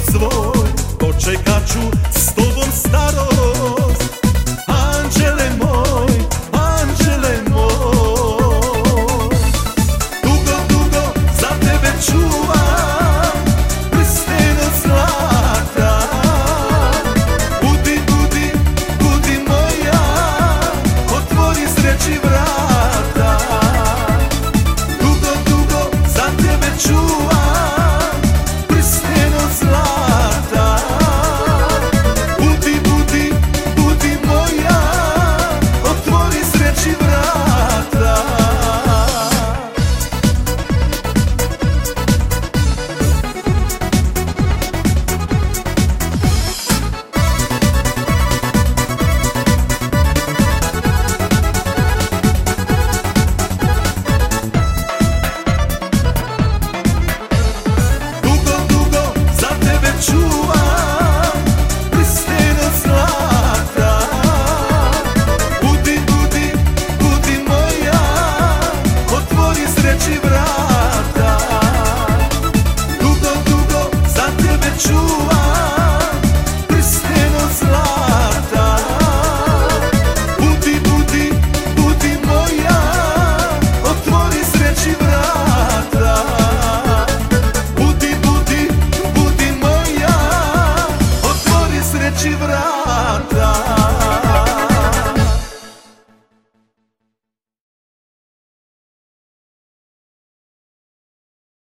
svoj, dočekat ću s tobom starost. Anđele moj, anđele moj, dugo, dugo za tebe čuvam prsten od zlata. Budi, budi, budi moja, otvori sreći vrata. Dugo, dugo za tebe čuvam prsten od zlata. Budi, budi, budi moja, otvori sreći vrata. Dugo, dugo za tebe čuvam prsten od zlata. Budi, budi, budi moja, otvori sreći vrata. Dugo, dugo za tebe čuvam prsten od zlata. Budi, budi, budi moja, otvori sreći vrata. Budi, budi, budi moja, otvori sreći vrata.